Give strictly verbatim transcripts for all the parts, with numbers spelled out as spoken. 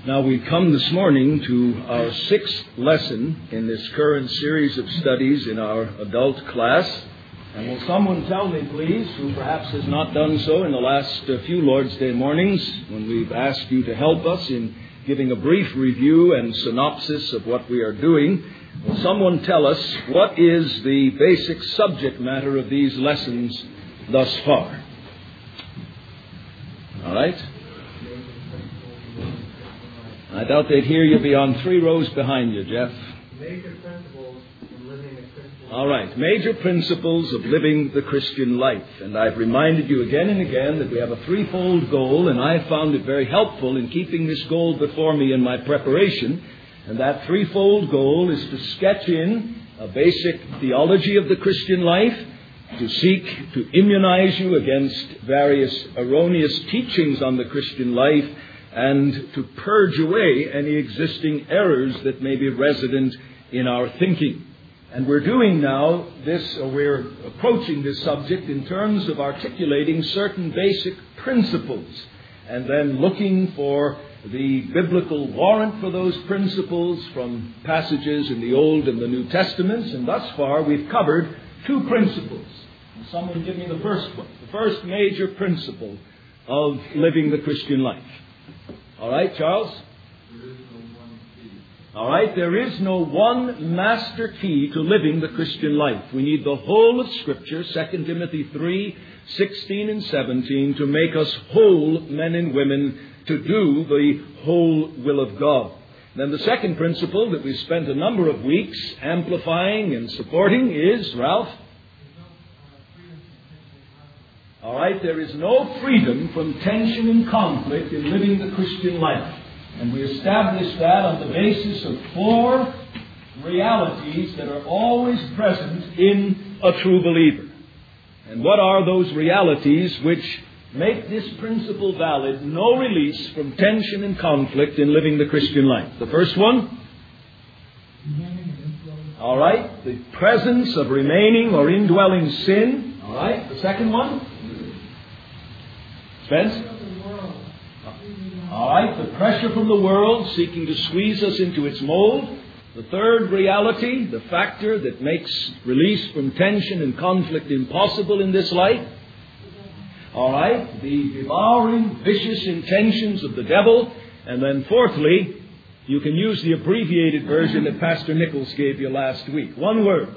Now, we've come this morning to our sixth lesson in this current series of studies in our adult class. And will someone tell me, please, who perhaps has not done so in the last uh, few Lord's Day mornings, when we've asked you to help us in giving a brief review and synopsis of what we are doing, will someone tell us what is the basic subject matter of these lessons thus far? All right? I doubt they'd hear you beyond three rows behind you, Jeff. Major principles in living a Christian life. All right, major principles of living the Christian life. And I've reminded you again and again that we have a threefold goal, and I found it very helpful in keeping this goal before me in my preparation. And that threefold goal is to sketch in a basic theology of the Christian life, to seek to immunize you against various erroneous teachings on the Christian life, and to purge away any existing errors that may be resident in our thinking. And we're doing now this, or we're approaching this subject in terms of articulating certain basic principles, and then looking for the biblical warrant for those principles from passages in the Old and the New Testaments. And thus far we've covered two principles. And someone give me the first one, the first major principle of living the Christian life. All right, Charles? There is no one key. All right, there is no one master key to living the Christian life. We need the whole of Scripture, Second Timothy three, sixteen and seventeen, to make us whole men and women to do the whole will of God. Then the second principle that we've spent a number of weeks amplifying and supporting is, Ralph? All right, there is no freedom from tension and conflict in living the Christian life. And we established that on the basis of four realities that are always present in a true believer. And what are those realities which make this principle valid? No release from tension and conflict in living the Christian life. The first one? All right, the presence of remaining or indwelling sin. All right, the second one? Spence? All right, the pressure from the world seeking to squeeze us into its mold. The third reality, the factor that makes release from tension and conflict impossible in this life. All right, the devouring, vicious intentions of the devil. And then fourthly, you can use the abbreviated version that Pastor Nichols gave you last week. One word.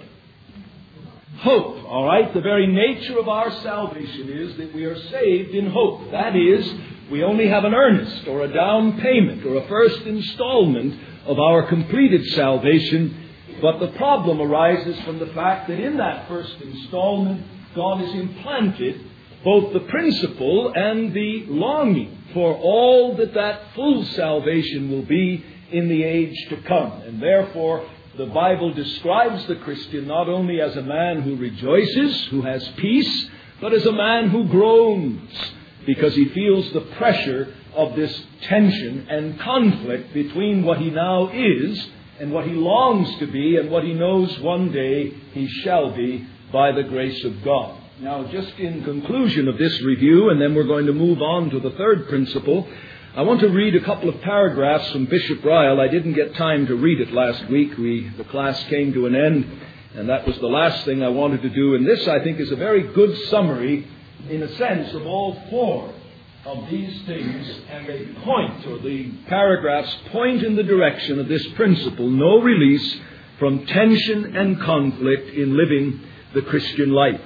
Hope, all right? The very nature of our salvation is that we are saved in hope. That is, we only have an earnest or a down payment or a first installment of our completed salvation. But the problem arises from the fact that in that first installment, God has implanted both the principle and the longing for all that that full salvation will be in the age to come. And therefore, the Bible describes the Christian not only as a man who rejoices, who has peace, but as a man who groans because he feels the pressure of this tension and conflict between what he now is and what he longs to be and what he knows one day he shall be by the grace of God. Now, just in conclusion of this review, and then we're going to move on to the third principle, I want to read a couple of paragraphs from Bishop Ryle. I didn't get time to read it last week. We, the class came to an end, and that was the last thing I wanted to do. And this, I think, is a very good summary, in a sense, of all four of these things. And they point, or the paragraphs point in the direction of this principle: no release from tension and conflict in living the Christian life.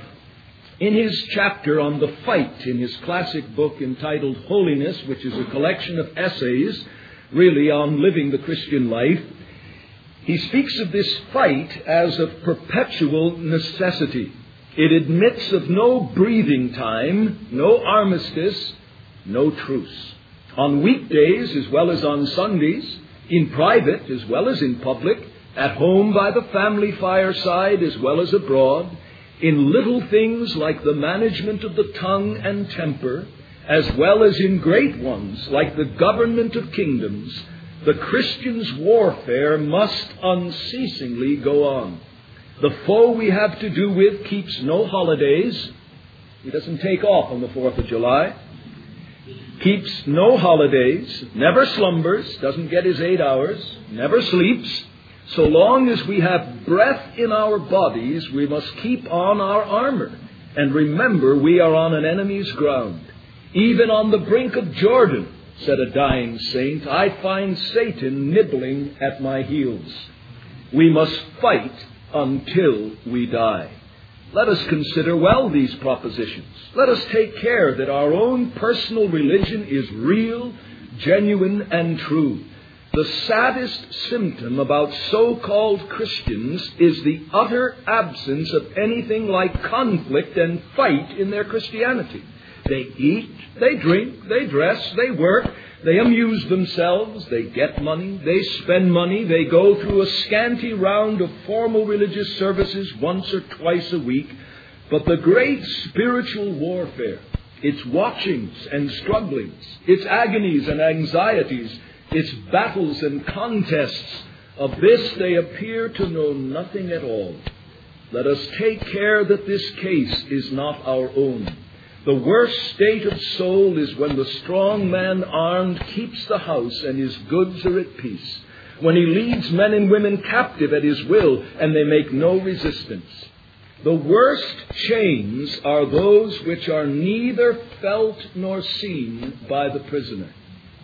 In his chapter on the fight, in his classic book entitled Holiness, which is a collection of essays really on living the Christian life, he speaks of this fight as of perpetual necessity. It admits of no breathing time, no armistice, no truce. On weekdays as well as on Sundays, in private as well as in public, at home by the family fireside as well as abroad, in little things like the management of the tongue and temper, as well as in great ones like the government of kingdoms, the Christian's warfare must unceasingly go on. The foe we have to do with keeps no holidays. He doesn't take off on the fourth of July. keeps no holidays, never slumbers, doesn't get his eight hours, never sleeps. So long as we have breath in our bodies, we must keep on our armor. And remember, we are on an enemy's ground. Even on the brink of Jordan, said a dying saint, I find Satan nibbling at my heels. We must fight until we die. Let us consider well these propositions. Let us take care that our own personal religion is real, genuine, and true. The saddest symptom about so-called Christians is the utter absence of anything like conflict and fight in their Christianity. They eat, they drink, they dress, they work, they amuse themselves, they get money, they spend money, they go through a scanty round of formal religious services once or twice a week. But the great spiritual warfare, its watchings and strugglings, its agonies and anxieties, its battles and contests, of this they appear to know nothing at all. Let us take care that this case is not our own. The worst state of soul is when the strong man armed keeps the house and his goods are at peace, when he leads men and women captive at his will and they make no resistance. The worst chains are those which are neither felt nor seen by the prisoner.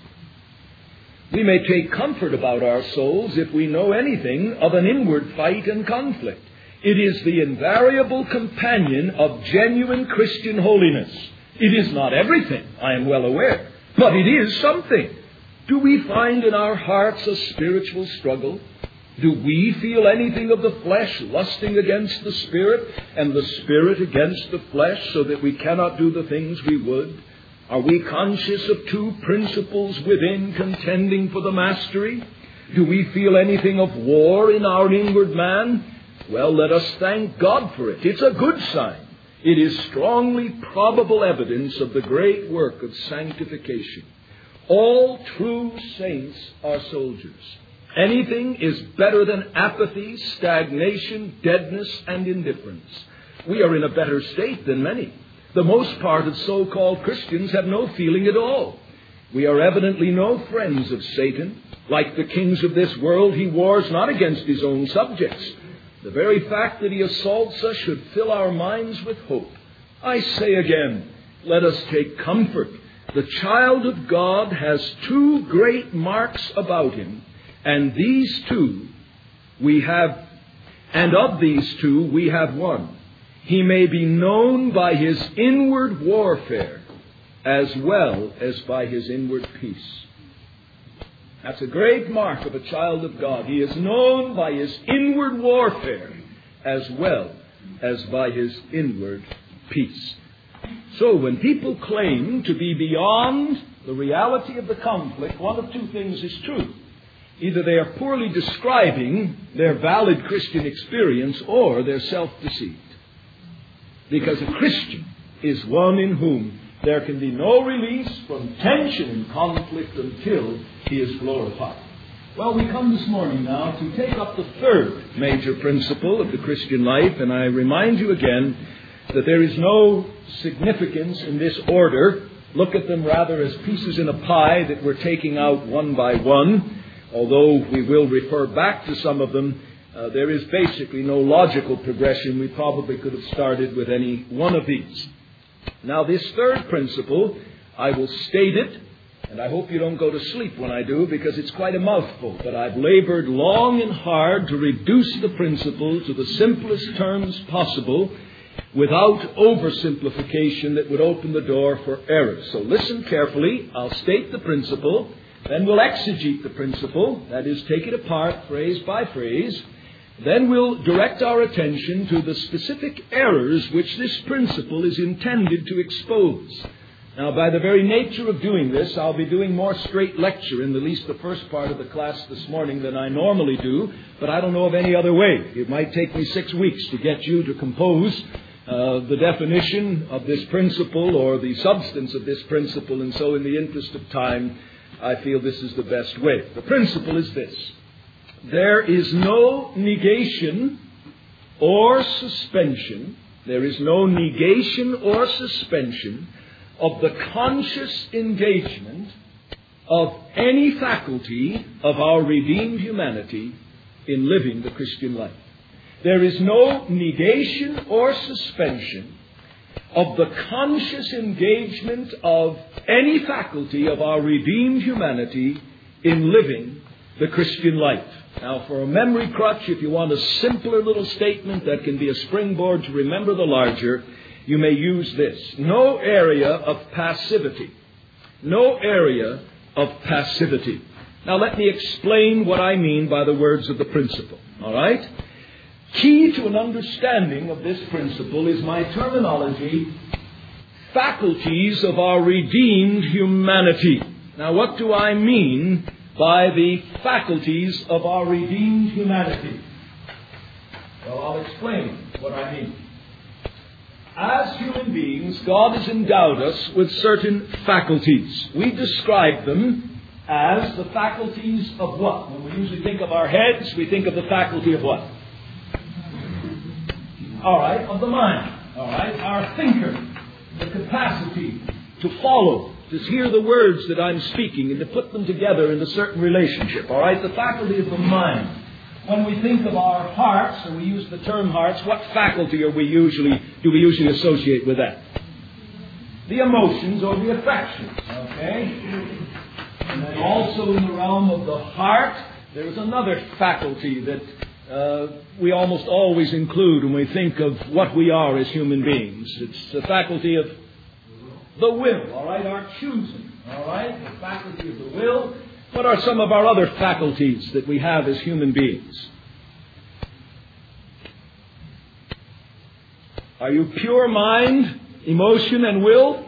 We may take comfort about our souls if we know anything of an inward fight and conflict. It is the invariable companion of genuine Christian holiness. It is not everything, I am well aware, but it is something. Do we find in our hearts a spiritual struggle? Do we feel anything of the flesh lusting against the Spirit and the Spirit against the flesh so that we cannot do the things we would? Are we conscious of two principles within contending for the mastery? Do we feel anything of war in our inward man? Well, let us thank God for it. It's a good sign. It is strongly probable evidence of the great work of sanctification. All true saints are soldiers. Anything is better than apathy, stagnation, deadness, and indifference. We are in a better state than many. The most part of so-called Christians have no feeling at all. We are evidently no friends of Satan. Like the kings of this world, he wars not against his own subjects. The very fact that he assaults us should fill our minds with hope. I say again, let us take comfort. The child of God has two great marks about him, and these two we have, and of these two we have one. He may be known by his inward warfare as well as by his inward peace. That's a great mark of a child of God. He is known by his inward warfare as well as by his inward peace. So when people claim to be beyond the reality of the conflict, one of two things is true. Either they are poorly describing their valid Christian experience or they're self-deceived. Because a Christian is one in whom there can be no release from tension and conflict until he is glorified. Well, we come this morning now to take up the third major principle of the Christian life, and I remind you again that there is no significance in this order. Look at them rather as pieces in a pie that we're taking out one by one. Although we will refer back to some of them, uh, there is basically no logical progression. We probably could have started with any one of these. Now, this third principle, I will state it, and I hope you don't go to sleep when I do, because it's quite a mouthful. But I've labored long and hard to reduce the principle to the simplest terms possible without oversimplification that would open the door for error. So listen carefully. I'll state the principle, then we'll exegete the principle, that is, take it apart phrase by phrase. Then we'll direct our attention to the specific errors which this principle is intended to expose. Now, by the very nature of doing this, I'll be doing more straight lecture in at least the first part of the class this morning than I normally do, but I don't know of any other way. It might take me six weeks to get you to compose uh, the definition of this principle or the substance of this principle, and so in the interest of time, I feel this is the best way. The principle is this. There is no negation or suspension. There is no negation or suspension of the conscious engagement of any faculty of our redeemed humanity in living the Christian life. There is no negation or suspension of the conscious engagement of any faculty of our redeemed humanity in living the Christian life. Now, for a memory crutch, if you want a simpler little statement that can be a springboard to remember the larger, you may use this. No area of passivity. No area of passivity. Now, let me explain what I mean by the words of the principle. All right? Key to an understanding of this principle is my terminology, faculties of our redeemed humanity. Now, what do I mean by the faculties of our redeemed humanity? Well, I'll explain what I mean. As human beings, God has endowed us with certain faculties. We describe them as the faculties of what? When we usually think of our heads, we think of the faculty of what? All right, of the mind. All right, our thinker, the capacity to follow, to hear the words that I'm speaking and to put them together in a certain relationship. All right, the faculty of the mind. When we think of our hearts, and we use the term hearts, what faculty are we usually do we usually associate with that? The emotions or the affections. Okay? And then also in the realm of the heart, there's another faculty that uh, we almost always include when we think of what we are as human beings. It's the faculty of the will, all right, our choosing, all right, the faculty of the will. What are some of our other faculties that we have as human beings? Are you pure mind, emotion, and will?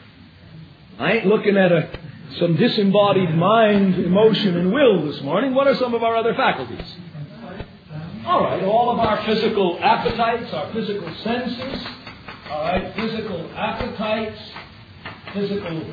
I ain't looking at a, some disembodied mind, emotion, and will this morning. What are some of our other faculties? All right, all of our physical appetites, our physical senses. All right, physical appetites, physical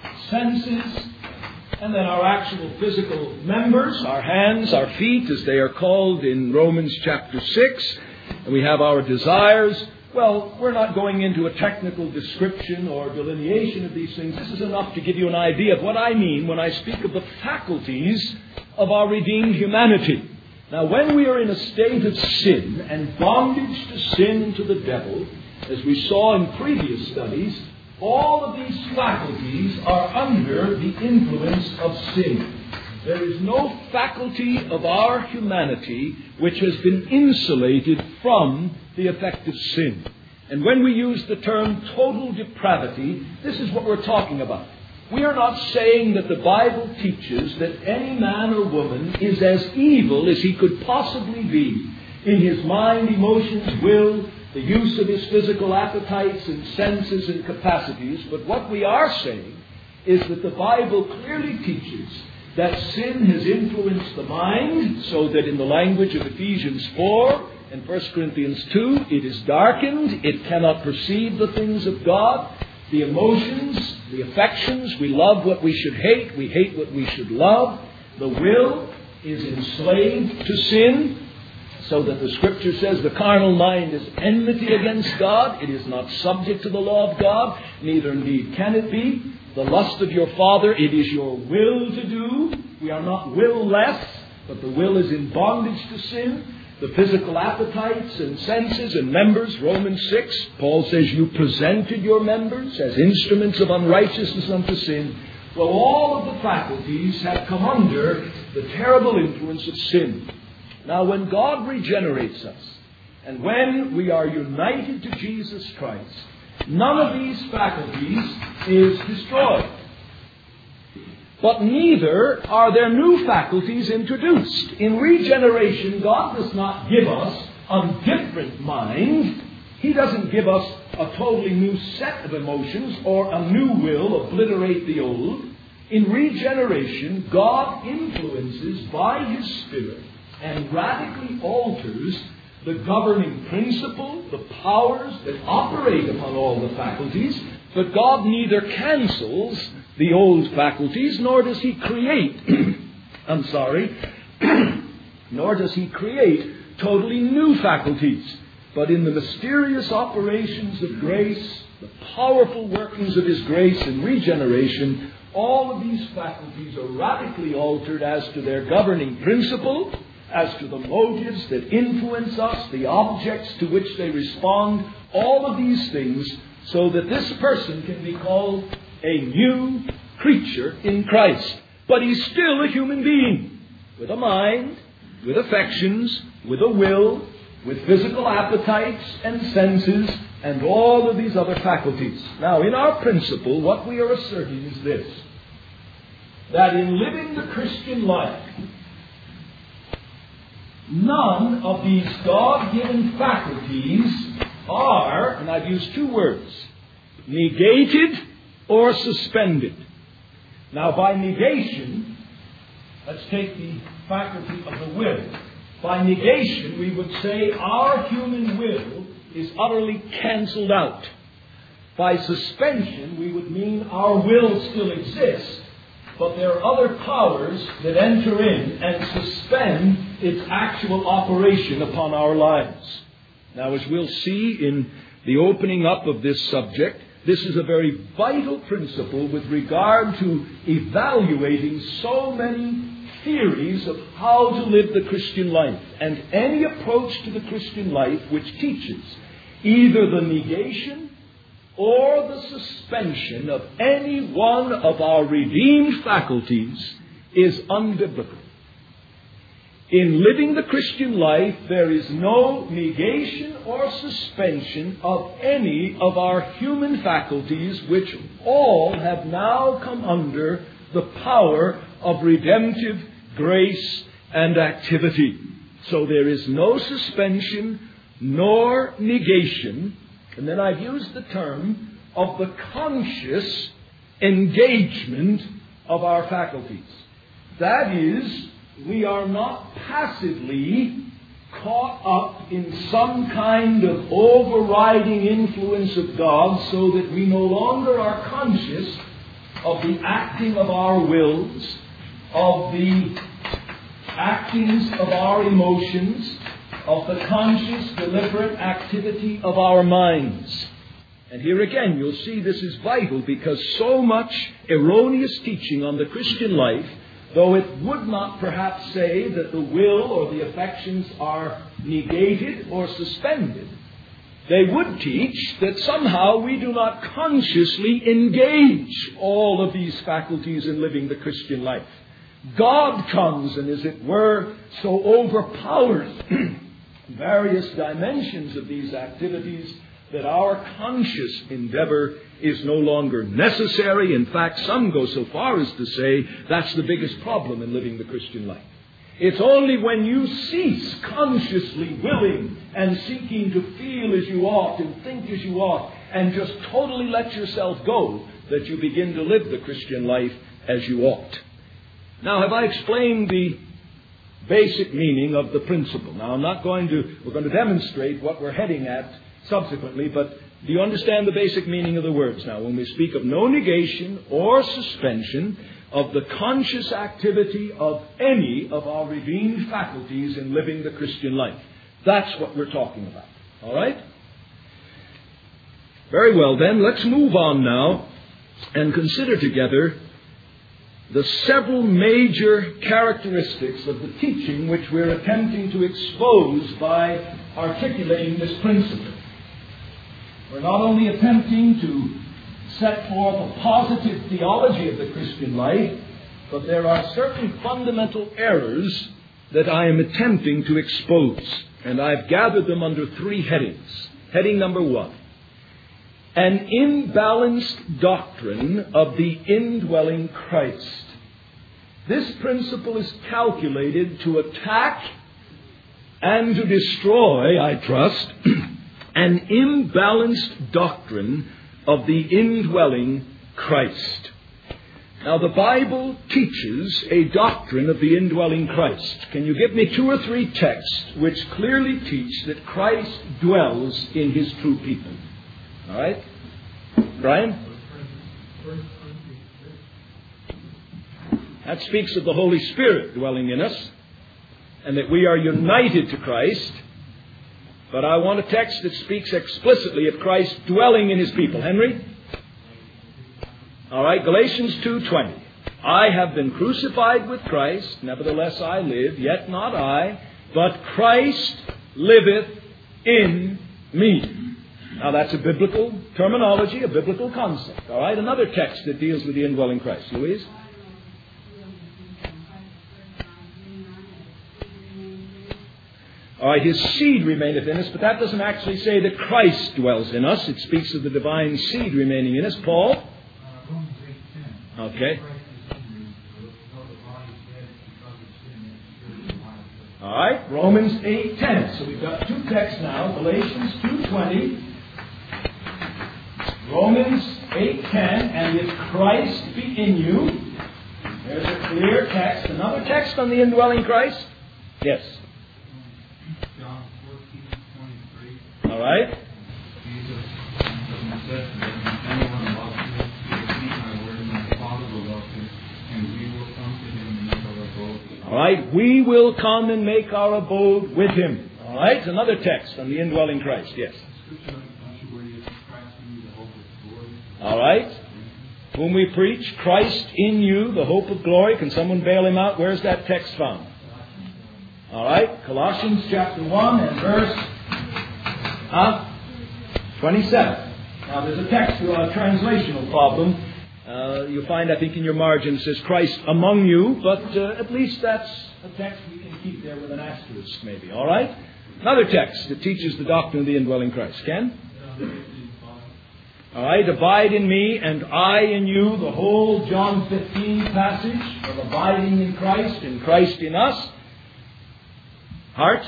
senses. And then our actual physical members, our hands, our feet, as they are called in Romans chapter six. And we have our desires. Well, we're not going into a technical description or delineation of these things. This is enough to give you an idea of what I mean when I speak of the faculties of our redeemed humanity. Now, when we are in a state of sin and bondage to sin and to the devil, as we saw in previous studies, all of these faculties are under the influence of sin. There is no faculty of our humanity which has been insulated from the effect of sin. And when we use the term total depravity, this is what we're talking about. We are not saying that the Bible teaches that any man or woman is as evil as he could possibly be in his mind, emotions, will, the use of his physical appetites and senses and capacities. But what we are saying is that the Bible clearly teaches that sin has influenced the mind, so that in the language of Ephesians four and First Corinthians two, it is darkened, it cannot perceive the things of God. The emotions, the affections, we love what we should hate, we hate what we should love. The will is enslaved to sin, so that the Scripture says the carnal mind is enmity against God. It is not subject to the law of God, neither indeed can it be. The lust of your father, it is your will to do. We are not will-less, but the will is in bondage to sin. The physical appetites and senses and members, Romans six, Paul says you presented your members as instruments of unrighteousness unto sin. Well, all of the faculties have come under the terrible influence of sin. Now, when God regenerates us, and when we are united to Jesus Christ, none of these faculties is destroyed. But neither are there new faculties introduced. In regeneration, God does not give us a different mind. He doesn't give us a totally new set of emotions or a new will obliterate the old. In regeneration, God influences by His Spirit and radically alters the governing principle, the powers that operate upon all the faculties. But God neither cancels the old faculties, nor does He create, I'm sorry, nor does He create totally new faculties. but in the mysterious operations of grace, the powerful workings of His grace in regeneration, all of these faculties are radically altered as to their governing principle, as to the motives that influence us, the objects to which they respond, all of these things, so that this person can be called a new creature in Christ. But he's still a human being, with a mind, with affections, with a will, with physical appetites and senses, and all of these other faculties. Now, in our principle, what we are asserting is this: that in living the Christian life, none of these God-given faculties are, and I've used two words, negated or suspended. Now, by negation, let's take the faculty of the will. By negation, we would say our human will is utterly cancelled out. By suspension, we would mean our will still exists, but there are other powers that enter in and suspend its actual operation upon our lives. Now, as we'll see in the opening up of this subject, this is a very vital principle with regard to evaluating so many theories of how to live the Christian life. And any approach to the Christian life which teaches either the negation or the suspension of any one of our redeemed faculties is unbiblical. In living the Christian life, there is no negation or suspension of any of our human faculties, which all have now come under the power of redemptive grace and activity. So there is no suspension nor negation. And then I've used the term of the conscious engagement of our faculties. That is, we are not passively caught up in some kind of overriding influence of God, so that we no longer are conscious of the acting of our wills, of the actings of our emotions, of the conscious, deliberate activity of our minds. And here again, you'll see this is vital, because so much erroneous teaching on the Christian life, though it would not perhaps say that the will or the affections are negated or suspended, they would teach that somehow we do not consciously engage all of these faculties in living the Christian life. God comes and, as it were, so overpowers various dimensions of these activities that our conscious endeavor is no longer necessary. In fact, some go so far as to say that's the biggest problem in living the Christian life. It's only when you cease consciously willing and seeking to feel as you ought and think as you ought and just totally let yourself go that you begin to live the Christian life as you ought. Now, have I explained the basic meaning of the principle? Now, I'm not going to, we're going to demonstrate what we're heading at subsequently, but do you understand the basic meaning of the words now? When we speak of no negation or suspension of the conscious activity of any of our redeemed faculties in living the Christian life. That's what we're talking about. All right? Very well, then, let's move on now and consider together the several major characteristics of the teaching which we're attempting to expose by articulating this principle. We're not only attempting to set forth a positive theology of the Christian life, but there are certain fundamental errors that I am attempting to expose. And I've gathered them under three headings. Heading number one: an imbalanced doctrine of the indwelling Christ. This principle is calculated to attack and to destroy, I trust, an imbalanced doctrine of the indwelling Christ. Now, the Bible teaches a doctrine of the indwelling Christ. Can you give me two or three texts which clearly teach that Christ dwells in His true people? All right? Brian? That speaks of the Holy Spirit dwelling in us, and that we are united to Christ. But I want a text that speaks explicitly of Christ dwelling in his people. Henry? All right, Galatians two twenty. I have been crucified with Christ, nevertheless I live, yet not I, but Christ liveth in me. Now that's a biblical terminology, a biblical concept. All right, another text that deals with the indwelling Christ. Louise? All right, his seed remaineth in us, but that doesn't actually say that Christ dwells in us. It speaks of the divine seed remaining in us. Paul? Okay. All right, Romans eight ten. So we've got two texts now. Galatians two twenty. Romans eight ten. And if Christ be in you. There's a clear text. Another text on the indwelling Christ? Yes. John fourteen twenty-three. All right. Jesus said to them, if anyone loves me, he will keep my word, and my Father will love him, and we will come to him and make our abode. All right. We will come and make our abode with him. All right. Another text on the indwelling Christ. Yes. All right. Whom we preach, Christ in you, the hope of glory. Can someone bail him out? Where's that text found? All right. Colossians chapter one and verse uh, twenty-seven. Now there's a text, a translational problem. Uh, you'll find, I think, in your margin it says Christ among you, but uh, at least that's a text we can keep there with an asterisk maybe. All right? Another text that teaches the doctrine of the indwelling Christ. Ken? All right, abide in me and I in you, the whole John fifteen passage of abiding in Christ and Christ in us. Hart?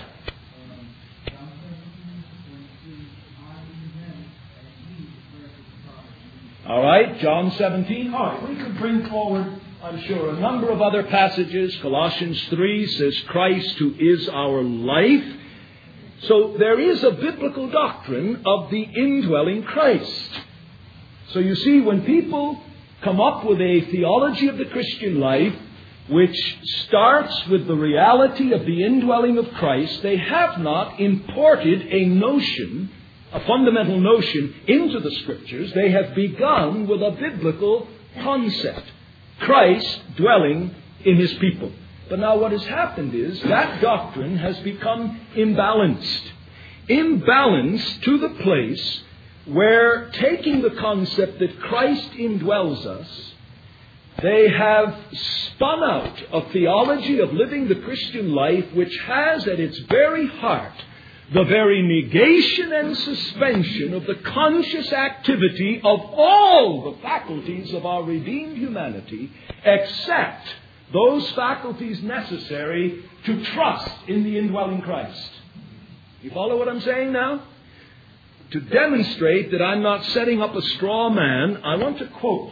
All right, John seventeen. All right, we could bring forward, I'm sure, a number of other passages. Colossians three says Christ who is our life. So there is a biblical doctrine of the indwelling Christ. So you see, when people come up with a theology of the Christian life which starts with the reality of the indwelling of Christ, they have not imported a notion, a fundamental notion, into the Scriptures. They have begun with a biblical concept. Christ dwelling in his people. But now what has happened is that doctrine has become imbalanced. Imbalanced to the place where, taking the concept that Christ indwells us, they have spun out a theology of living the Christian life which has at its very heart the very negation and suspension of the conscious activity of all the faculties of our redeemed humanity, except those faculties necessary to trust in the indwelling Christ. You follow what I'm saying now? To demonstrate that I'm not setting up a straw man, I want to quote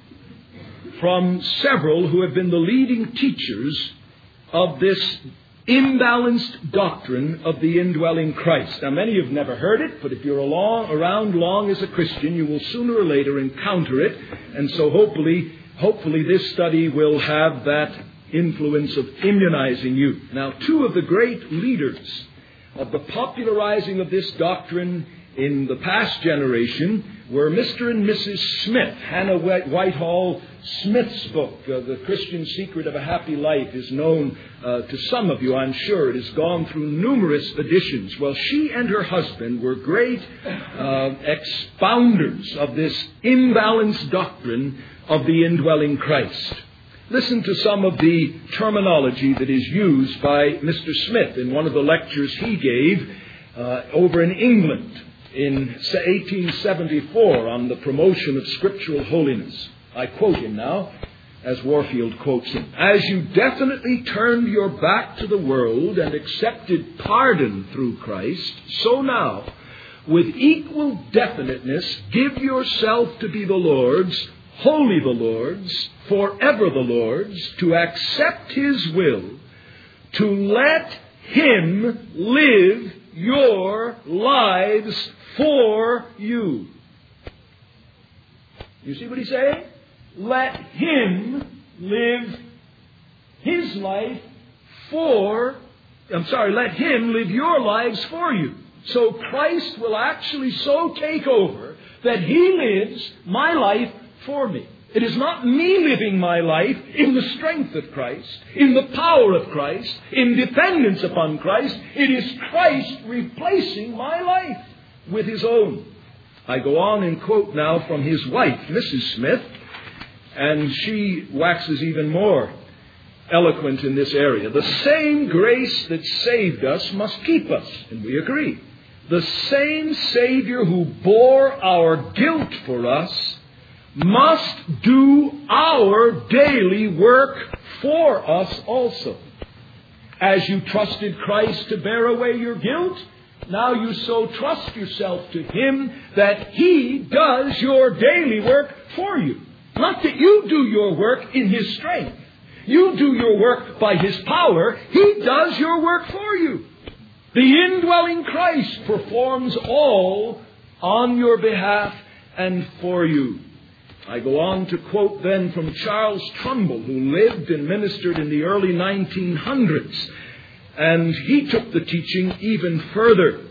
from several who have been the leading teachers of this imbalanced doctrine of the indwelling Christ. Now, many have never heard it, but if you're along, around long as a Christian, you will sooner or later encounter it. And so hopefully, hopefully this study will have that influence of immunizing you. Now, two of the great leaders of the popularizing of this doctrine in the past generation were Mister and Missus Smith. Hannah Whitehall Smith's book, uh, The Christian Secret of a Happy Life, is known uh, to some of you, I'm sure. It has gone through numerous editions. Well, she and her husband were great uh, expounders of this imbalanced doctrine of the indwelling Christ. Listen to some of the terminology that is used by Mister Smith in one of the lectures he gave uh, over in England in eighteen seventy-four on the promotion of scriptural holiness. I quote him now, as Warfield quotes him. As you definitely turned your back to the world and accepted pardon through Christ, so now, with equal definiteness, give yourself to be the Lord's, wholly the Lord's, forever the Lord's, to accept his will, to let him live your lives for you. You see what he's saying? Let him live his life for, I'm sorry, let him live your lives for you. So Christ will actually so take over that He lives my life for me. It is not me living my life in the strength of Christ, in the power of Christ, in dependence upon Christ. It is Christ replacing my life with His own. I go on and quote now from his wife, Missus Smith, and she waxes even more eloquent in this area. The same grace that saved us must keep us, and we agree. The same Savior who bore our guilt for us must do our daily work for us also. As you trusted Christ to bear away your guilt, now you so trust yourself to Him that He does your daily work for you. Not that you do your work in His strength. You do your work by His power. He does your work for you. The indwelling Christ performs all on your behalf and for you. I go on to quote then from Charles Trumbull, who lived and ministered in the early nineteen hundreds. And he took the teaching even further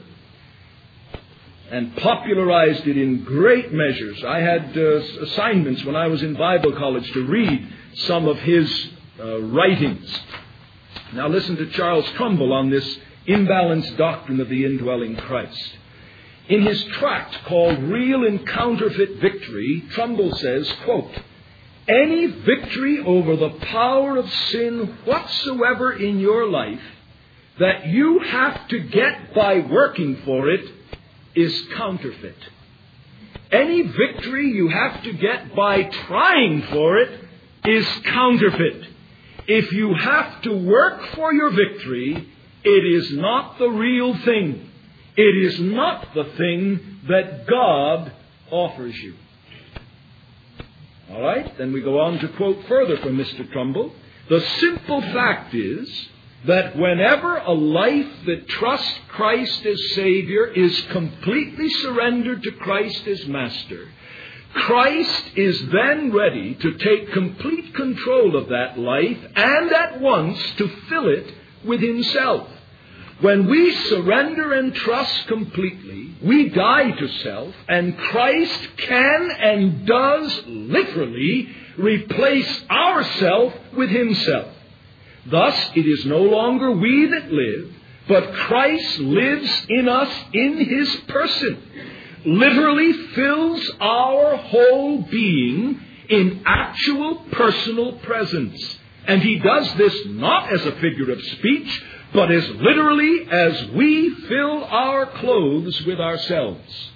and popularized it in great measures. I had uh, assignments when I was in Bible college to read some of his uh, writings. Now listen to Charles Trumbull on this imbalanced doctrine of the indwelling Christ. In his tract called Real and Counterfeit Victory, Trumbull says, quote, "Any victory over the power of sin whatsoever in your life that you have to get by working for it is counterfeit. Any victory you have to get by trying for it is counterfeit. If you have to work for your victory, it is not the real thing. It is not the thing that God offers you." All right, then we go on to quote further from Mister Trumbull. "The simple fact is that whenever a life that trusts Christ as Savior is completely surrendered to Christ as Master, Christ is then ready to take complete control of that life and at once to fill it with Himself. When we surrender and trust completely, we die to self, and Christ can and does literally replace ourself with Himself. Thus, it is no longer we that live, but Christ lives in us in His person, literally fills our whole being in actual personal presence. And He does this not as a figure of speech, but as literally as we fill our clothes with ourselves."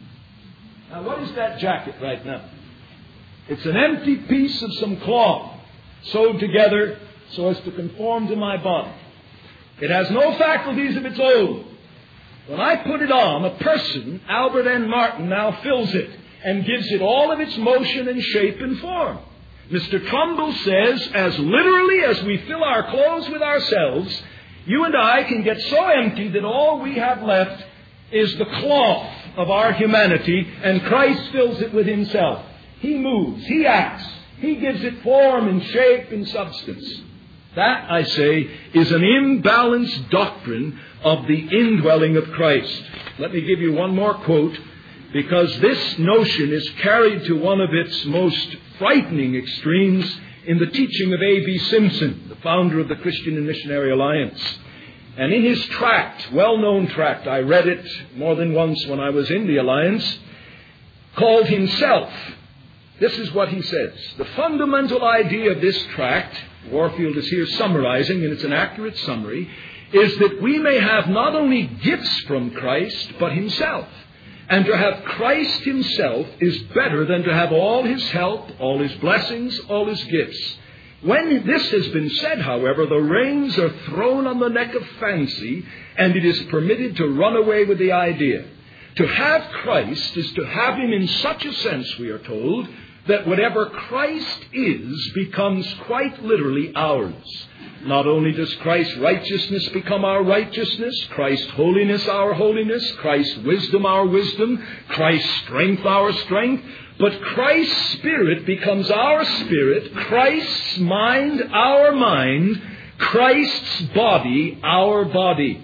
Now, what is that jacket right now? It's an empty piece of some cloth sewed together so as to conform to my body. It has no faculties of its own. When I put it on, a person, Albert N. Martin, now fills it and gives it all of its motion and shape and form. Mister Trumbull says, as literally as we fill our clothes with ourselves, you and I can get so empty that all we have left is the cloth of our humanity, and Christ fills it with Himself. He moves, He acts, He gives it form and shape and substance. That, I say, is an imbalanced doctrine of the indwelling of Christ. Let me give you one more quote, because this notion is carried to one of its most frightening extremes in the teaching of A B Simpson, the founder of the Christian and Missionary Alliance. And in his tract, well-known tract, I read it more than once when I was in the Alliance, called Himself, this is what he says. The fundamental idea of this tract, Warfield is here summarizing, and it's an accurate summary, is that we may have not only gifts from Christ, but Himself. And to have Christ Himself is better than to have all His help, all His blessings, all His gifts. When this has been said, however, the reins are thrown on the neck of fancy, and it is permitted to run away with the idea. To have Christ is to have Him in such a sense, we are told, that whatever Christ is becomes quite literally ours. Not only does Christ's righteousness become our righteousness, Christ's holiness our holiness, Christ's wisdom our wisdom, Christ's strength our strength, but Christ's Spirit becomes our spirit, Christ's mind our mind, Christ's body our body.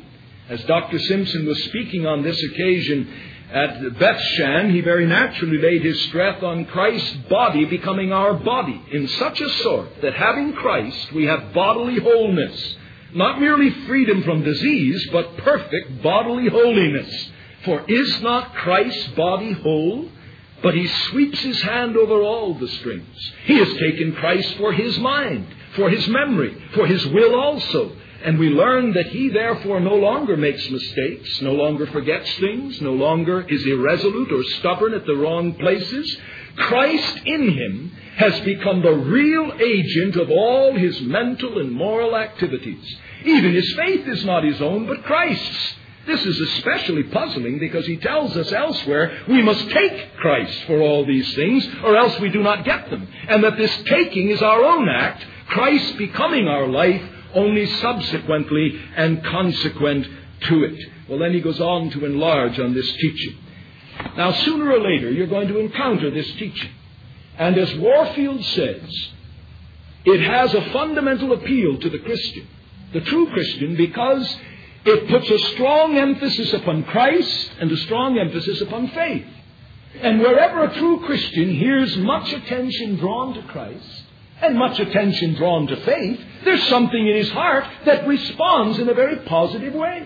As Doctor Simpson was speaking on this occasion at Bethshan, he very naturally laid his stress on Christ's body becoming our body in such a sort that having Christ, we have bodily wholeness. Not merely freedom from disease, but perfect bodily holiness. For is not Christ's body whole? But he sweeps his hand over all the strings. He has taken Christ for his mind, for his memory, for his will also. And we learn that he therefore no longer makes mistakes, no longer forgets things, no longer is irresolute or stubborn at the wrong places. Christ in him has become the real agent of all his mental and moral activities. Even his faith is not his own, but Christ's. This is especially puzzling because he tells us elsewhere we must take Christ for all these things, or else we do not get them. And that this taking is our own act, Christ becoming our life only subsequently and consequent to it. Well, then he goes on to enlarge on this teaching. Now, sooner or later, you're going to encounter this teaching. And as Warfield says, it has a fundamental appeal to the Christian, the true Christian, because it puts a strong emphasis upon Christ and a strong emphasis upon faith. And wherever a true Christian hears much attention drawn to Christ and much attention drawn to faith, there's something in his heart that responds in a very positive way.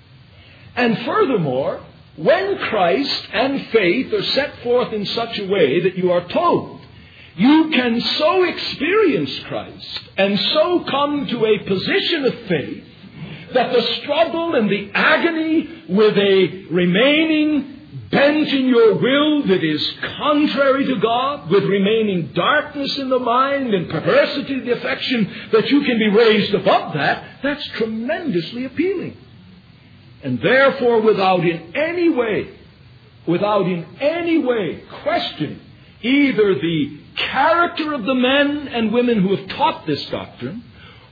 And furthermore, when Christ and faith are set forth in such a way that you are told you can so experience Christ and so come to a position of faith that the struggle and the agony with a remaining bent in your will that is contrary to God, with remaining darkness in the mind and perversity of the affection, that you can be raised above that, that's tremendously appealing. And therefore, without in any way, without in any way questioning either the character of the men and women who have taught this doctrine,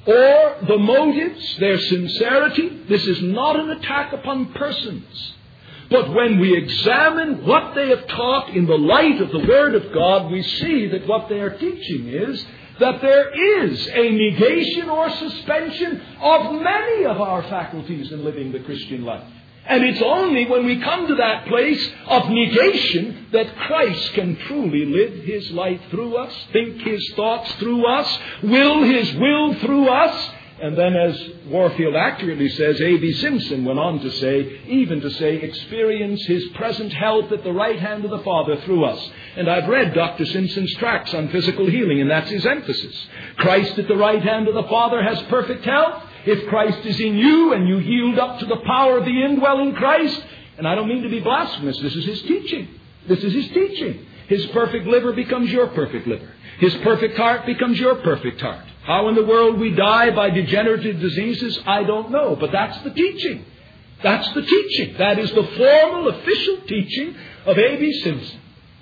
or the motives, their sincerity, this is not an attack upon persons. But when we examine what they have taught in the light of the Word of God, we see that what they are teaching is that there is a negation or suspension of many of our faculties in living the Christian life. And it's only when we come to that place of negation that Christ can truly live his life through us, think his thoughts through us, will his will through us. And then, as Warfield accurately says, A B Simpson went on to say, even to say, experience his present health at the right hand of the Father through us. And I've read Doctor Simpson's tracts on physical healing, and that's his emphasis. Christ at the right hand of the Father has perfect health. If Christ is in you and you yield up to the power of the indwelling Christ, and I don't mean to be blasphemous, this is his teaching. This is his teaching. His perfect liver becomes your perfect liver. His perfect heart becomes your perfect heart. How in the world we die by degenerative diseases, I don't know. But that's the teaching. That's the teaching. That is the formal, official teaching of A B Simpson.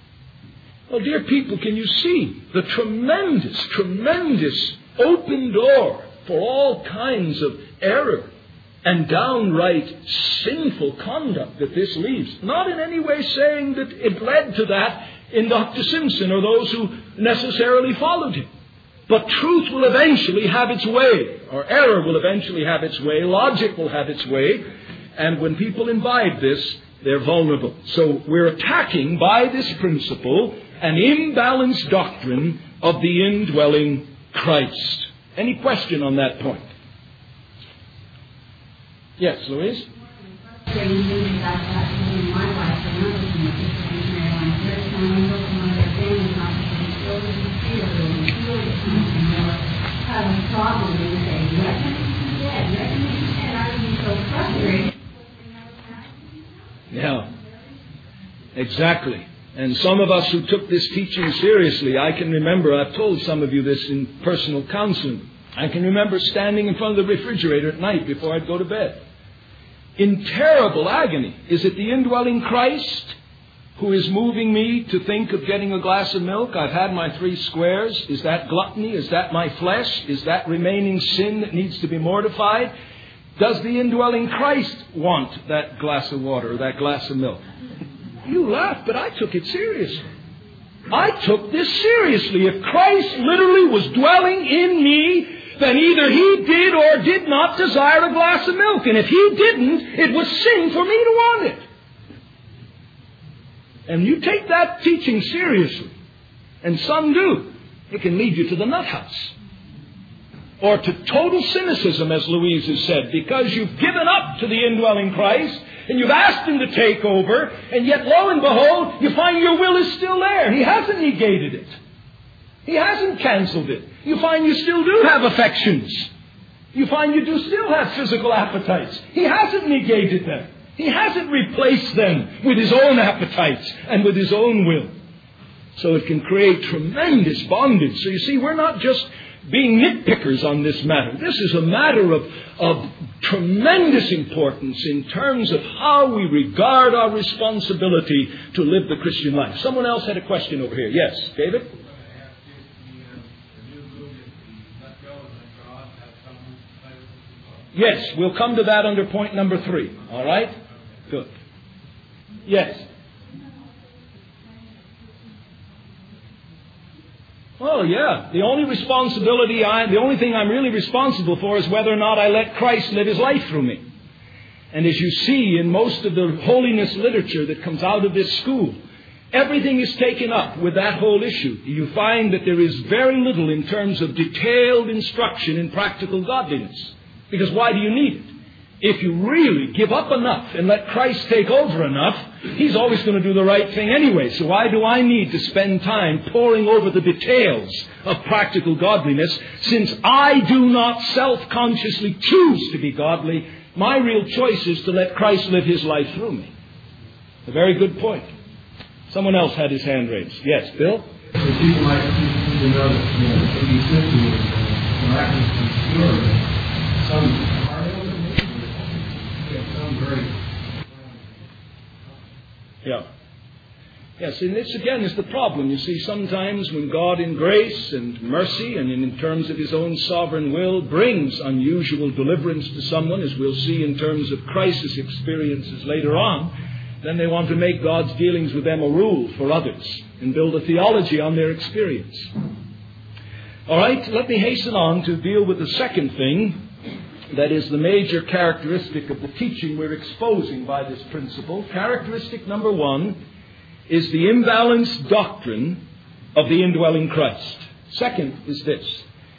Well, dear people, can you see the tremendous, tremendous open door for all kinds of error and downright sinful conduct that this leaves? Not in any way saying that it led to that in Doctor Simpson or those who necessarily followed him. But truth will eventually have its way, or error will eventually have its way, logic will have its way, and when people imbibe this, they're vulnerable. So we're attacking by this principle an imbalanced doctrine of the indwelling Christ. Any question on that point? Yes, Louise? Yeah, exactly. And some of us who took this teaching seriously, I can remember, I've told some of you this in personal counseling, I can remember standing in front of the refrigerator at night before I'd go to bed, in terrible agony. Is it the indwelling Christ who is moving me to think of getting a glass of milk? I've had my three squares. Is that gluttony? Is that my flesh? Is that remaining sin that needs to be mortified? Does the indwelling Christ want that glass of water or that glass of milk? You laugh, but I took it seriously. I took this seriously. If Christ literally was dwelling in me, then either he did or did not desire a glass of milk. And if he didn't, it was sin for me to want it. And you take that teaching seriously, and some do, it can lead you to the nut house. Or to total cynicism, as Louise has said, because you've given up to the indwelling Christ, and you've asked Him to take over, and yet, lo and behold, you find your will is still there. He hasn't negated it. He hasn't canceled it. You find you still do have affections. You find you do still have physical appetites. He hasn't negated them. He hasn't replaced them with His own appetites and with His own will. So it can create tremendous bondage. So you see, we're not just being nitpickers on this matter. This is a matter of, of tremendous importance in terms of how we regard our responsibility to live the Christian life. Someone else had a question over here. Yes, David? Yes, we'll come to that under point number three. All right? Good. Yes. Oh, yeah. The only responsibility, I, the only thing I'm really responsible for is whether or not I let Christ live His life through me. And as you see in most of the holiness literature that comes out of this school, everything is taken up with that whole issue. You find that there is very little in terms of detailed instruction in practical godliness. Because why do you need it? If you really give up enough and let Christ take over enough, He's always going to do the right thing anyway. So why do I need to spend time poring over the details of practical godliness, since I do not self-consciously choose to be godly? My real choice is to let Christ live His life through me. A very good point. Someone else had his hand raised. Yes, Bill? So people might need to know that, you know, A B fifty is miraculously pure. Some are able to make it. Some very. Yeah. Yes, and this again is the problem. You see, sometimes when God in grace and mercy and in terms of His own sovereign will brings unusual deliverance to someone, as we'll see in terms of crisis experiences later on, then they want to make God's dealings with them a rule for others and build a theology on their experience. All right, let me hasten on to deal with the second thing. That is the major characteristic of the teaching we're exposing by this principle. Characteristic number one is the imbalanced doctrine of the indwelling Christ. Second is this: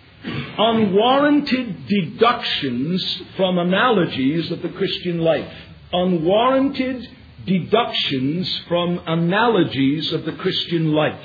unwarranted deductions from analogies of the Christian life. Unwarranted deductions from analogies of the Christian life.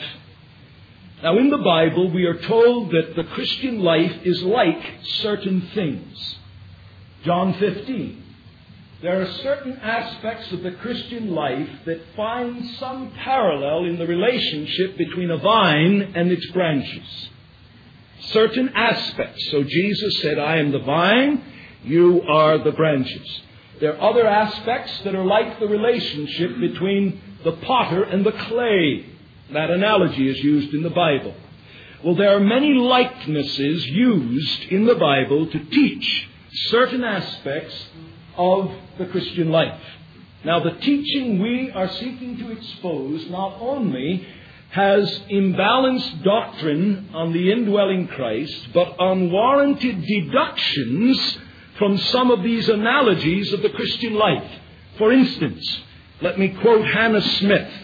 Now, in the Bible, we are told that the Christian life is like certain things. John fifteen. There are certain aspects of the Christian life that find some parallel in the relationship between a vine and its branches. Certain aspects. So Jesus said, I am the vine, you are the branches. There are other aspects that are like the relationship between the potter and the clay. That analogy is used in the Bible. Well, there are many likenesses used in the Bible to teach certain aspects of the Christian life. Now, the teaching we are seeking to expose not only has imbalanced doctrine on the indwelling Christ, but unwarranted deductions from some of these analogies of the Christian life. For instance, let me quote Hannah Smith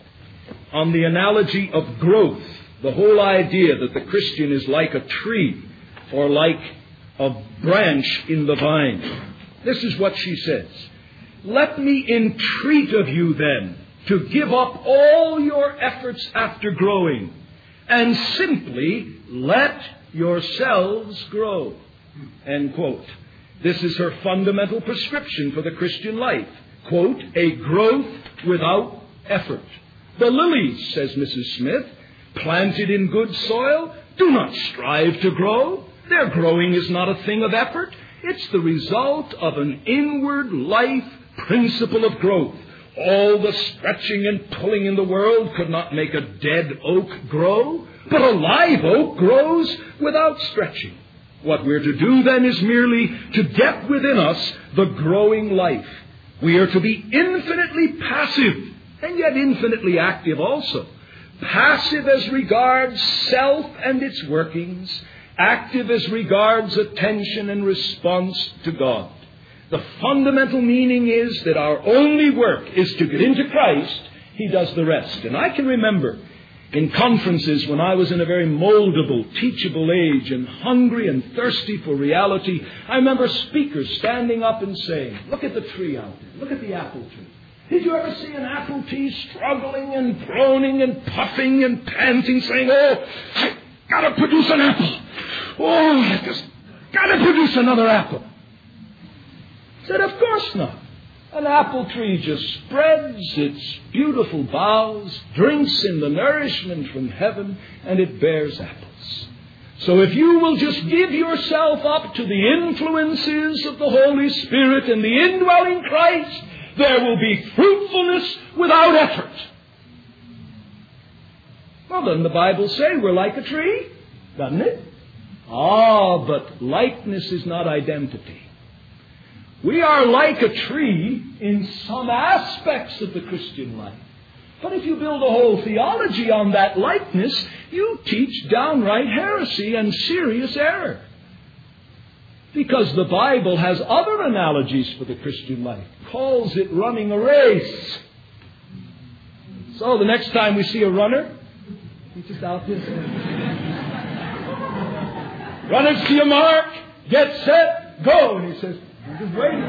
on the analogy of growth, the whole idea that the Christian is like a tree or like a branch in the vine. This is what she says. Let me entreat of you then to give up all your efforts after growing and simply let yourselves grow. End quote. This is her fundamental prescription for the Christian life. Quote, a growth without effort. The lilies, says Missus Smith, planted in good soil, do not strive to grow. Their growing is not a thing of effort. It's the result of an inward life principle of growth. All the stretching and pulling in the world could not make a dead oak grow, but a live oak grows without stretching. What we're to do then is merely to get within us the growing life. We are to be infinitely passive and yet infinitely active also. Passive as regards self and its workings, active as regards attention and response to God. The fundamental meaning is that our only work is to get into Christ. He does the rest. And I can remember in conferences when I was in a very moldable, teachable age and hungry and thirsty for reality, I remember speakers standing up and saying, look at the tree out there. Look at the apple tree. Did you ever see an apple tree struggling and groaning and puffing and panting, saying, oh, I got to produce an apple. Oh, I just got to produce another apple. I said, of course not. An apple tree just spreads its beautiful boughs, drinks in the nourishment from heaven, and it bears apples. So if you will just give yourself up to the influences of the Holy Spirit and the indwelling Christ, there will be fruitfulness without effort. Well, doesn't the Bible say we're like a tree? Doesn't it? Ah, but likeness is not identity. We are like a tree in some aspects of the Christian life. But if you build a whole theology on that likeness, you teach downright heresy and serious error. Because the Bible has other analogies for the Christian life. Calls it running a race. So the next time we see a runner, he's just out there saying, runners to your mark, get set, go. And he says, I'm just waiting.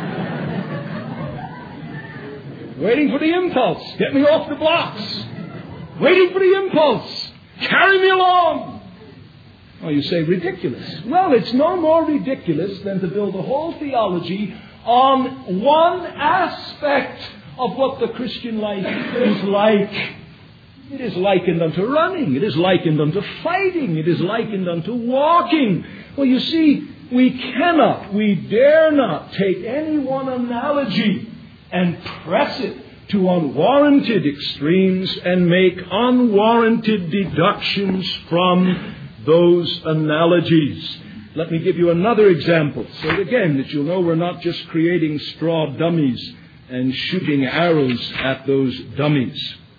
Waiting for the impulse. Get me off the blocks. Waiting for the impulse. Carry me along. Oh, you say ridiculous. Well, it's no more ridiculous than to build a whole theology on one aspect of what the Christian life is like. It is likened unto running. It is likened unto fighting. It is likened unto walking. Well, you see, we cannot, we dare not take any one analogy and press it to unwarranted extremes and make unwarranted deductions from those analogies. Let me give you another example, so that again, that you'll know we're not just creating straw dummies and shooting arrows at those dummies.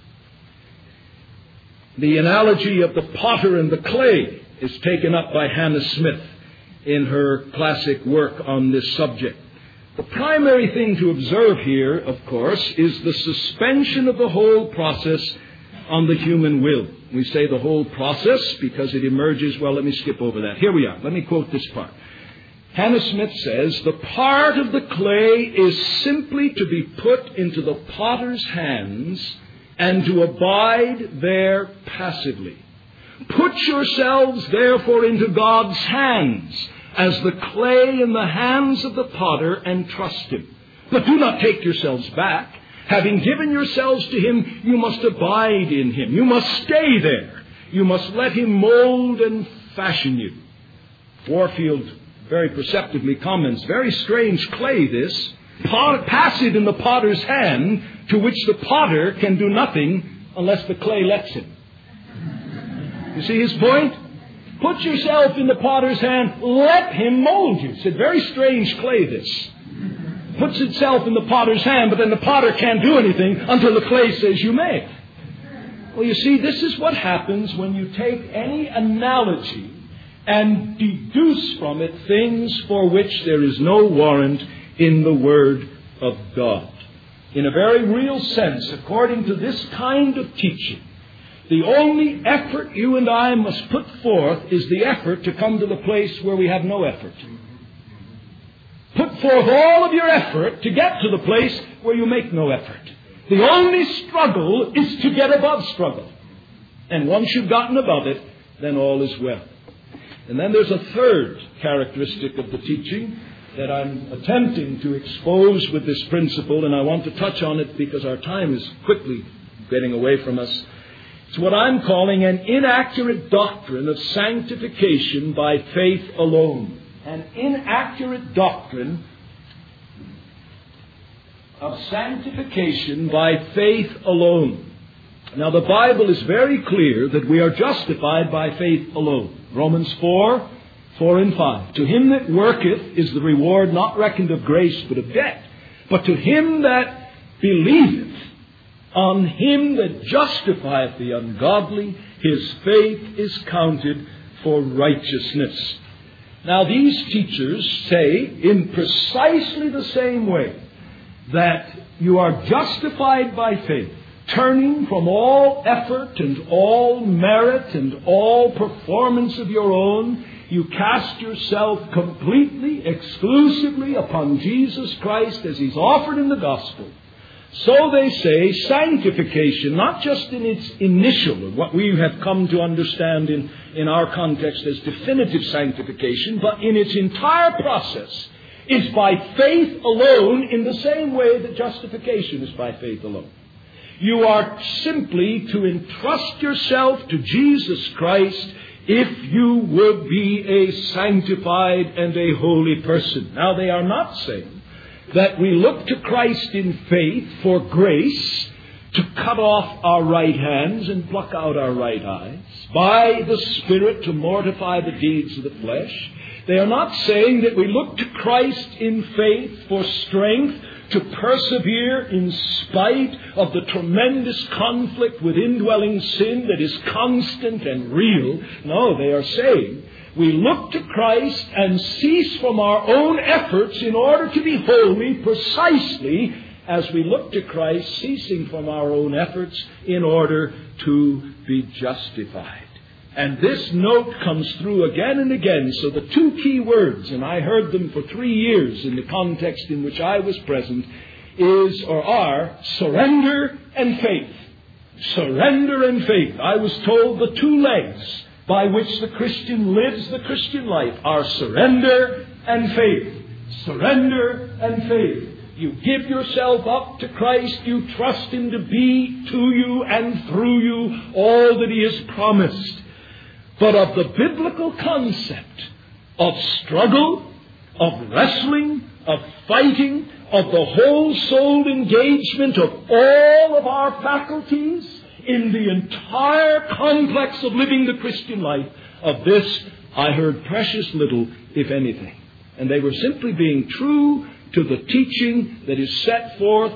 The analogy of the potter and the clay is taken up by Hannah Smith in her classic work on this subject. The primary thing to observe here, of course, is the suspension of the whole process on the human will. We say the whole process because it emerges, well, let me skip over that. Here we are. Let me quote this part. Hannah Smith says, the part of the clay is simply to be put into the potter's hands and to abide there passively. Put yourselves, therefore, into God's hands as the clay in the hands of the potter and trust Him. But do not take yourselves back. Having given yourselves to Him, you must abide in Him. You must stay there. You must let Him mold and fashion you. Warfield very perceptively comments, very strange clay this. Pot, pass it in the potter's hand, to which the potter can do nothing unless the clay lets him. You see his point? Put yourself in the potter's hand, let him mold you. It's a very strange clay this. Puts itself in the potter's hand, but then the potter can't do anything until the clay says you may. Well, you see, this is what happens when you take any analogy and deduce from it things for which there is no warrant in the Word of God. In a very real sense, according to this kind of teaching, the only effort you and I must put forth is the effort to come to the place where we have no effort. Put forth all of your effort to get to the place where you make no effort. The only struggle is to get above struggle. And once you've gotten above it, then all is well. And then there's a third characteristic of the teaching that I'm attempting to expose with this principle, and I want to touch on it because our time is quickly getting away from us. It's what I'm calling an inaccurate doctrine of sanctification by faith alone. An inaccurate doctrine of sanctification by faith alone. Now, the Bible is very clear that we are justified by faith alone. Romans four, four and five. To him that worketh is the reward not reckoned of grace but of debt. But to him that believeth on him that justifieth the ungodly, his faith is counted for righteousness. Now, these teachers say in precisely the same way that you are justified by faith, turning from all effort and all merit and all performance of your own. You cast yourself completely, exclusively upon Jesus Christ as He's offered in the gospel. So they say sanctification, not just in its initial, what we have come to understand in, in our context as definitive sanctification, but in its entire process, is by faith alone in the same way that justification is by faith alone. You are simply to entrust yourself to Jesus Christ if you would be a sanctified and a holy person. Now, they are not saying that we look to Christ in faith for grace to cut off our right hands and pluck out our right eyes, by the Spirit to mortify the deeds of the flesh. They are not saying that we look to Christ in faith for strength to persevere in spite of the tremendous conflict with indwelling sin that is constant and real. No, they are saying we look to Christ and cease from our own efforts in order to be holy, precisely as we look to Christ, ceasing from our own efforts in order to be justified. And this note comes through again and again. So the two key words, and I heard them for three years in the context in which I was present, is or are surrender and faith. Surrender and faith. I was told the two legs by which the Christian lives the Christian life are surrender and faith. Surrender and faith. You give yourself up to Christ. You trust Him to be to you and through you all that He has promised. But of the biblical concept of struggle, of wrestling, of fighting, of the whole-souled engagement of all of our faculties in the entire complex of living the Christian life, of this I heard precious little, if anything. And they were simply being true to the teaching that is set forth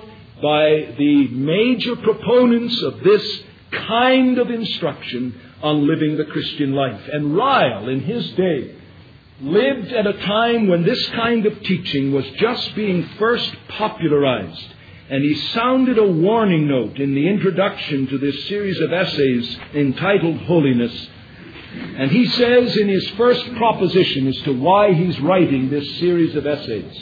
by the major proponents of this kind of instruction on living the Christian life. And Ryle, in his day, lived at a time when this kind of teaching was just being first popularized. And he sounded a warning note in the introduction to this series of essays entitled Holiness. And he says in his first proposition as to why he's writing this series of essays,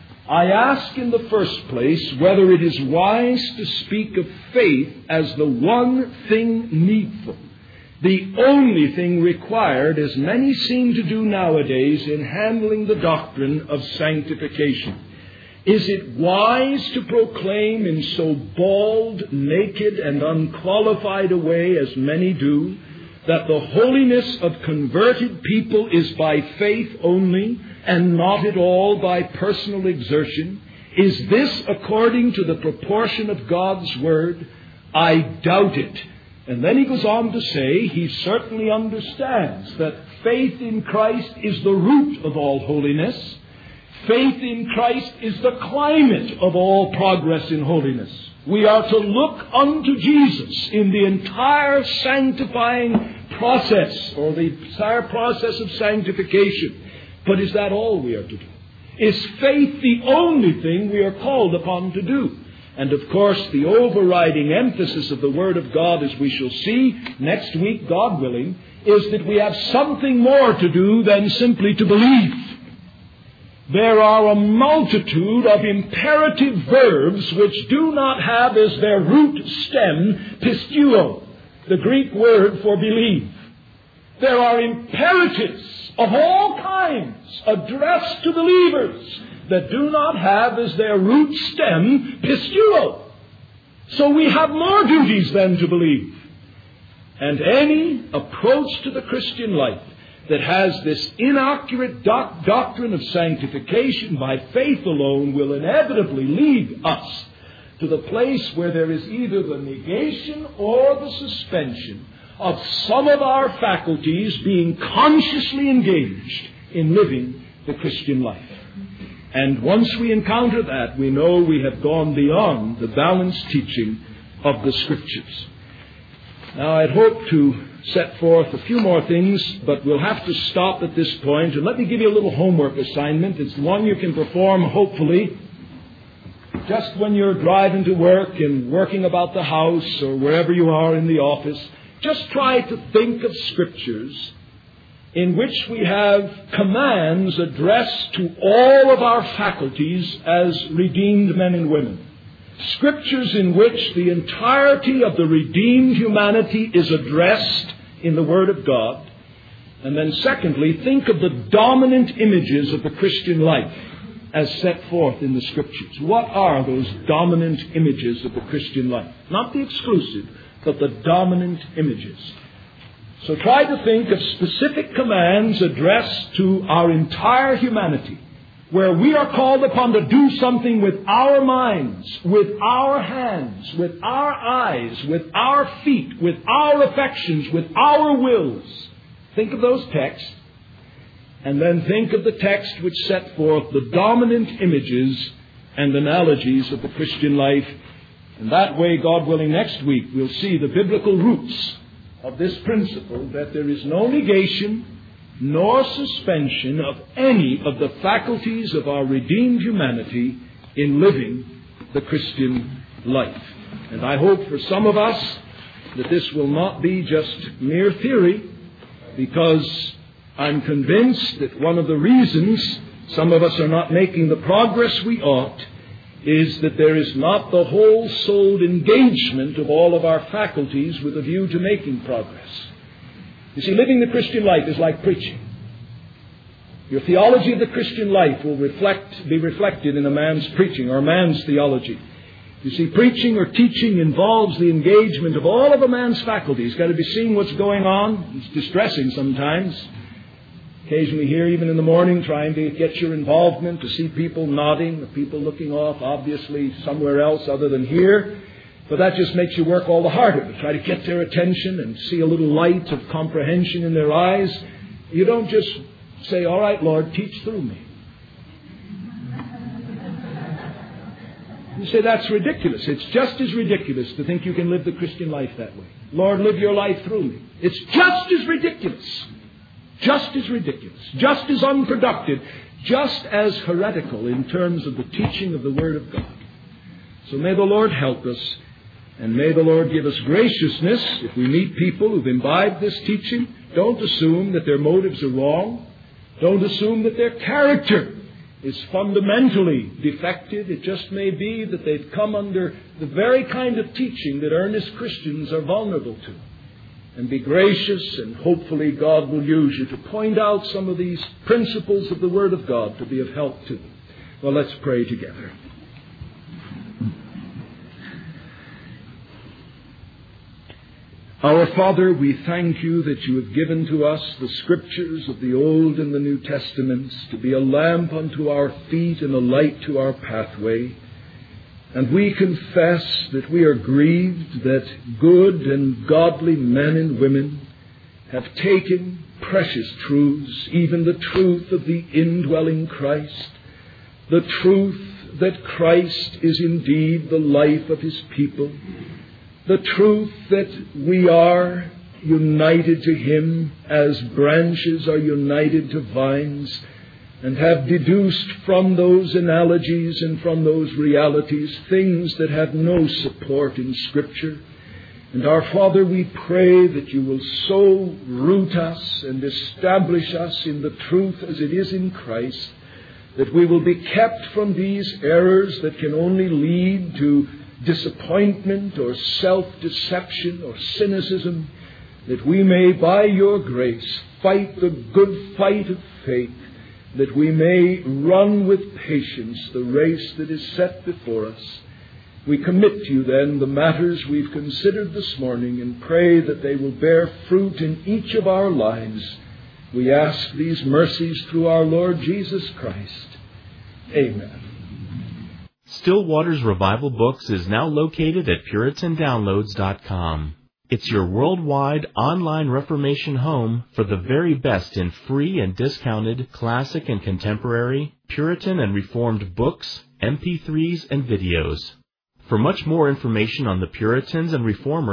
I ask in the first place whether it is wise to speak of faith as the one thing needful, the only thing required, as many seem to do nowadays in handling the doctrine of sanctification. Is it wise to proclaim in so bald, naked, and unqualified a way as many do, that the holiness of converted people is by faith only, and not at all by personal exertion? Is this according to the proportion of God's Word? I doubt it. And then he goes on to say he certainly understands that faith in Christ is the root of all holiness. Faith in Christ is the climate of all progress in holiness. We are to look unto Jesus in the entire sanctifying process, or the entire process of sanctification. But is that all we are to do? Is faith the only thing we are called upon to do? And of course, the overriding emphasis of the Word of God, as we shall see next week, God willing, is that we have something more to do than simply to believe. There are a multitude of imperative verbs which do not have as their root stem pistuo, the Greek word for believe. There are imperatives of all kinds addressed to believers that do not have as their root stem pistuo. So we have more duties than to believe. And any approach to the Christian life that has this inaccurate doc- doctrine of sanctification by faith alone will inevitably lead us to the place where there is either the negation or the suspension of some of our faculties being consciously engaged in living the Christian life. And once we encounter that, we know we have gone beyond the balanced teaching of the Scriptures. Now, I'd hoped to set forth a few more things, but we'll have to stop at this point. And let me give you a little homework assignment. It's one you can perform, hopefully, just when you're driving to work and working about the house or wherever you are in the office. Just try to think of scriptures in which we have commands addressed to all of our faculties as redeemed men and women. Scriptures in which the entirety of the redeemed humanity is addressed in the Word of God. And then secondly, think of the dominant images of the Christian life as set forth in the Scriptures. What are those dominant images of the Christian life? Not the exclusive, but the dominant images. So try to think of specific commands addressed to our entire humanity, where we are called upon to do something with our minds, with our hands, with our eyes, with our feet, with our affections, with our wills. Think of those texts, and then think of the text which set forth the dominant images and analogies of the Christian life. And that way, God willing, next week we'll see the biblical roots of this principle that there is no negation nor suspension of any of the faculties of our redeemed humanity in living the Christian life. And I hope for some of us that this will not be just mere theory, because I'm convinced that one of the reasons some of us are not making the progress we ought is that there is not the whole-souled engagement of all of our faculties with a view to making progress. You see, living the Christian life is like preaching. Your theology of the Christian life will reflect, be reflected in a man's preaching or a man's theology. You see, preaching or teaching involves the engagement of all of a man's faculties. He's got to be seeing what's going on. It's distressing sometimes. Occasionally here, even in the morning, trying to get your involvement, to see people nodding, the people looking off, obviously somewhere else other than here. But that just makes you work all the harder to try to get their attention and see a little light of comprehension in their eyes. You don't just say, all right, Lord, teach through me. You say, that's ridiculous. It's just as ridiculous to think you can live the Christian life that way. Lord, live your life through me. It's just as ridiculous. Just as ridiculous. Just as unproductive. Just as heretical in terms of the teaching of the Word of God. So may the Lord help us. And may the Lord give us graciousness if we meet people who've imbibed this teaching. Don't assume that their motives are wrong. Don't assume that their character is fundamentally defective. It just may be that they've come under the very kind of teaching that earnest Christians are vulnerable to. And be gracious, and hopefully God will use you to point out some of these principles of the Word of God to be of help to them. Well, let's pray together. Our Father, we thank you that you have given to us the Scriptures of the Old and the New Testaments to be a lamp unto our feet and a light to our pathway. And we confess that we are grieved that good and godly men and women have taken precious truths, even the truth of the indwelling Christ, the truth that Christ is indeed the life of His people, the truth that we are united to Him as branches are united to vines, and have deduced from those analogies and from those realities things that have no support in Scripture. And our Father, we pray that you will so root us and establish us in the truth as it is in Christ, that we will be kept from these errors that can only lead to disappointment or self-deception or cynicism, that we may, by your grace, fight the good fight of faith, that we may run with patience the race that is set before us. We commit to you then the matters we've considered this morning and pray that they will bear fruit in each of our lives. We ask these mercies through our Lord Jesus Christ. Amen. Still Waters Revival Books is now located at Puritan Downloads dot com. It's your worldwide online Reformation home for the very best in free and discounted classic and contemporary, Puritan and Reformed books, M P threes, and videos. For much more information on the Puritans and Reformers,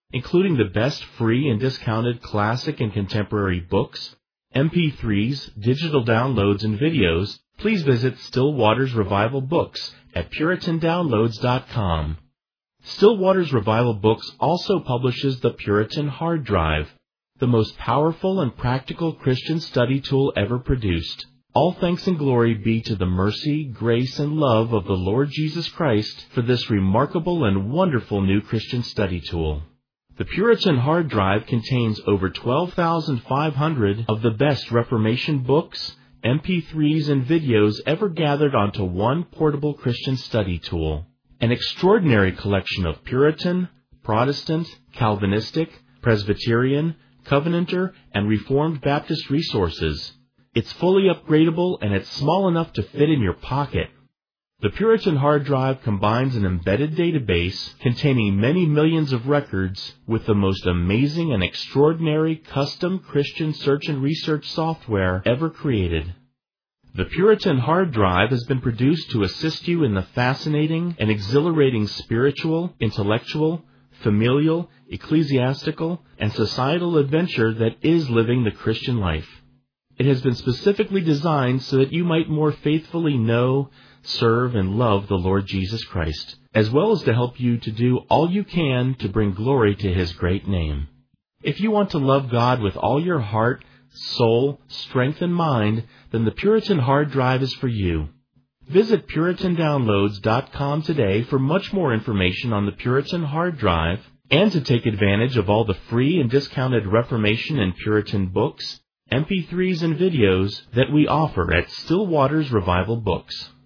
including the best free and discounted classic and contemporary books, M P threes, digital downloads, and videos, please visit Still Waters Revival Books at Puritan Downloads dot com. Still Waters Revival Books also publishes the Puritan Hard Drive, the most powerful and practical Christian study tool ever produced. All thanks and glory be to the mercy, grace, and love of the Lord Jesus Christ for this remarkable and wonderful new Christian study tool. The Puritan Hard Drive contains over twelve thousand five hundred of the best Reformation books, M P threes, and videos ever gathered onto one portable Christian study tool. An extraordinary collection of Puritan, Protestant, Calvinistic, Presbyterian, Covenanter, and Reformed Baptist resources. It's fully upgradable and it's small enough to fit in your pocket. The Puritan Hard Drive combines an embedded database containing many millions of records with the most amazing and extraordinary custom Christian search and research software ever created. The Puritan Hard Drive has been produced to assist you in the fascinating and exhilarating spiritual, intellectual, familial, ecclesiastical, and societal adventure that is living the Christian life. It has been specifically designed so that you might more faithfully know, serve, and love the Lord Jesus Christ, as well as to help you to do all you can to bring glory to His great name. If you want to love God with all your heart, soul, strength, and mind, then the Puritan Hard Drive is for you. Visit Puritan Downloads dot com today for much more information on the Puritan Hard Drive and to take advantage of all the free and discounted Reformation and Puritan books, M P threes, and videos that we offer at Still Waters Revival Books.